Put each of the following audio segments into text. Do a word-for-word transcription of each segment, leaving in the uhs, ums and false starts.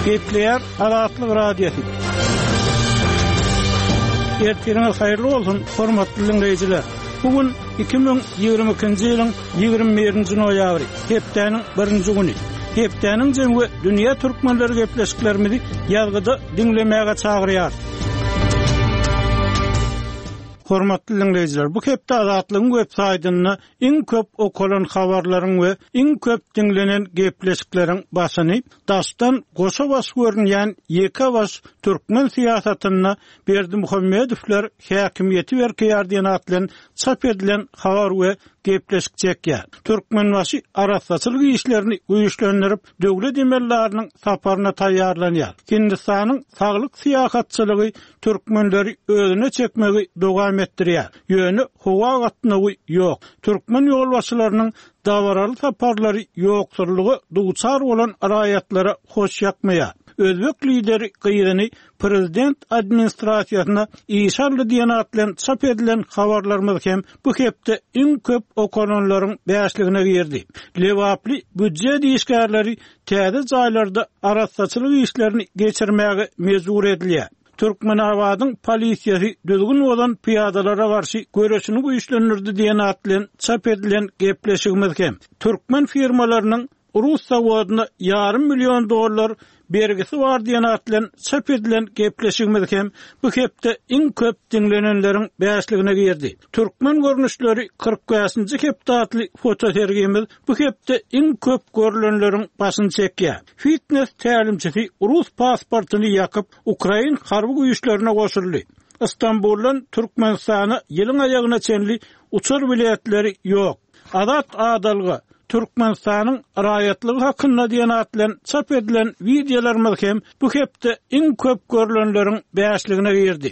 Gepleyer Azatlyk Radiosu. Ertiriniz hayırlı olsun, hormatly dinleyijiler. Bugün iki bin ýygrimi ikinji ýylyň ýygrimi birinji noýabry, hepdeniň birinji güni. Hepdeniň jemgy dünýä türkmenleri gepleşiklerimizi ýazgyda dinlemäge çagyrýar. Hormatly dinleyijiler, bu hepde Azatlygyň web saýtyna iň köp okulan habarlaryň we iň köp dinlenen gepleşikleriň başyny daşdan goşa baş görünýän ýeke baş türkmen siýasatyna Berdimuhammedowler häkimiýeti berýär diýen atlan çap edilen habar we gepleşik çekýär. Türkmenbaşy arasatçylyk işlerini güýçlendirip döwlet emellarynyň saparyna taýýarlanýar. Hindistanyň saglyk siýasatçylygy türkmenleri özüne çekmegi dowam etdirýär. Ýöne howa gatnagy ýok. Türkmen ýolbaşçylarynyň dawaraly saparlary ýoksurlygy duçar bolan raýatlara hoş ýakmaýar. Özbek lideri gyýyny prezident administrasiýasyna işarly diýen atlan çap edilen habarlarymyz hem bu hepde iň köp okunanlaryň beşligine girdi. Lewaply büdjet işgärleri täze jaýlarda arasatçylyk işlerini geçirmäge mezur edilýär. Türkmenabadyň polisiýasy düzgün bolan piyadalara garşy göreşini güýçlendirdi diýen atlan çap edilen gepleşigimiz hem türkmen firmalarynyň Rus zawodyna ýarym million dollar bergisi var diýen atlan çap edilen gepleşigimiz hem bu hepde iň köp dinlenenleriň beşligine girdi. Türkmen görnüşleri kırk beşinji hepde atly foto sergimiz bu hepde iň köp görülenleriň başyny çekýär. Fitness tälimçisi Rus pasportuny ýakyp Ukrain harby güýçlerine goşuldy. İstanbuldan Türkmenistana ýylyň aýagyna çenli uçur biletleri ýok. Adat adalgy Türkmenistanyň raýatlygy hakynda diýen atlan çap edilen videolarymyz hem bu hepde iň köp görülenleriň beşligine girdi.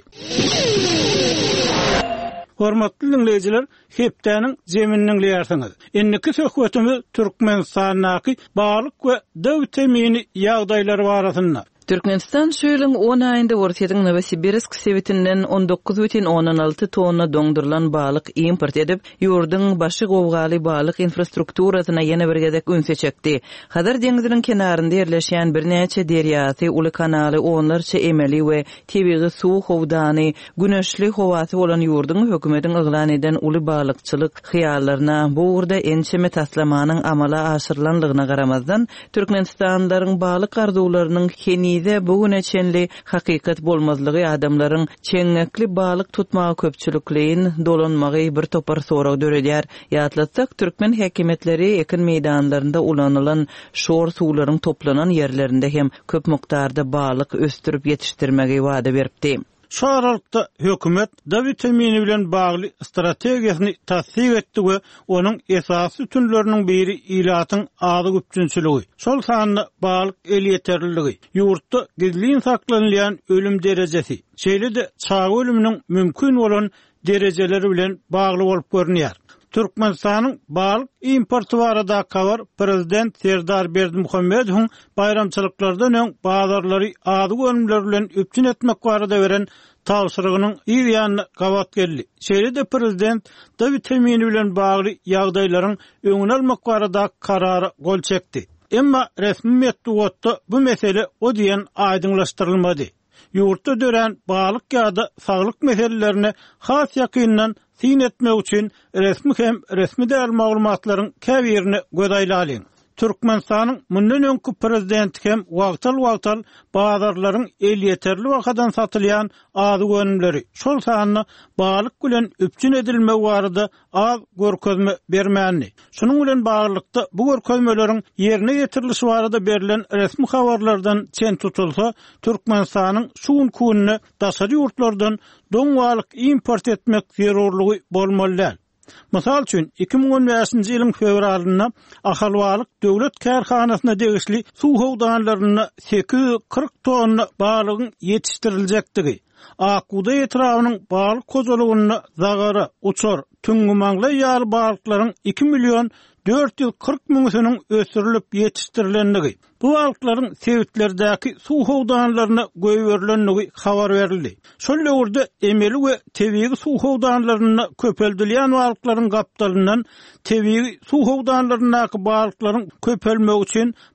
Hormatly dinleyijiler, hepdeniň jeminiň liýarsyňyz. Enniki söhbetimiz Türkmenistanyň balyk we döwlet temini ýagdaýlary barasynda. Türkmenistan şu ýylyň on aýynda Ortiýatyň Novosibirsk sebitinden on dokuz бүтүн onan alty tonna doňdurulan balyk import edip, ýurduň başy gowgaly balyk infrastrukturasyna ýene bir gezek ünse çekdi. Hadar deňiziniň kenarynda ýerleşýän bir näçe derýasy, uly kanaly, onlarça emeli we tebigy suw howdany, güneşli howasy bolan ýurduň hökümetiň yglan eden uly balykçylyk hyýallaryna bu urda ençeme taslamanyň amala aşyrylanlygyna garamazdan Türkmenistanlaryň balyk arzuwlarynyň keni de bugüne çenli hakikat bolmazlygy adamlaryň çeňekli balyk tutmagy köpçülikliğin dolanmagy bir topar soraw döredýär. Ýatlatsak türkmen häkimetleri ekin meýdanlarynda ulanylan şor suwlaryň toplanan ýerlerinde hem köp mukdarda balyk östürüp ýetişdirmegi wada beripdi. Şu aralykda hökümet döwlet temini bilen bagly strategiýasyny tasdiq etdi we onuň esasy tünleriniň biri ilatyň ady güpçünçiligi. Şol sanyny balyk el ýeterliligi, ýurtda gizlin saklanýan ölüm derejesi, şeýle-de çağı ölüminiň mümkin bolan derejeleri bilen bagly bolup görünýär. Türkmenistanyň balyk importy barada kabar prezident Serdar Berdimuhammedowyň bayramçylyklardan öň bazarlary ady gönümler bilen üpçün etmek barada beren tawsyrygynyň ýa-da gawat geldi. Şeýle-de prezident döwlet temini bilen bagly ýagdaýlaryň öňüne almak barada karary gol çekdi. Emma resmi metduatda bu mesele o diýen aýdynlaşdyrylmady. Ýurtda dören balyk ýa-da saglyk meselelerine has ýakyndan sin etmek üçin resmi hem resmi däl maglumatlaryň käbirini gödaýlalyň. Türkmenistanyň mundan öňkü prezidenti hem wagtal-wagtal bazarlaryň el ýeterli wakadan satylýan ady gönümleri, şol sanyny balyk bilen üpçün edilmegi barada az görkezme bermäni. Şunuň bilen baglykda bu görkezmeleriň ýerine ýetirilişi barada berilen resmi habarlardan çen tutulsa, Türkmenistanyň suwun kunyny daşary ýurtlardan doň balyk import etmek zerurlugy bolmaly. Mysal üçin iki bin on beşinji ýylyň fevralynda Ahalwalyk döwlet kärhanasyna degişli suw howdanlaryna sekiz yüz kırk tonna balygyň ýetişdiriljekdigi, Akuda etrawynyň balyk kozulugyny zagara, uçar, tüňgümaňly ýaly balyklaryň iki million dört yüz kırk müňüsiniň ösürilip ýetişdirilenligi. Bu balyklaryň sewitlerdäki suw howdanlaryna göýberilenligi habar berildi. Şol ýurda emeli we tebigi suw howdanlaryna köpeldilýän balyklaryň gapdalyndan tebigi suw howdanlaryna balyklaryň köpelmegi üçin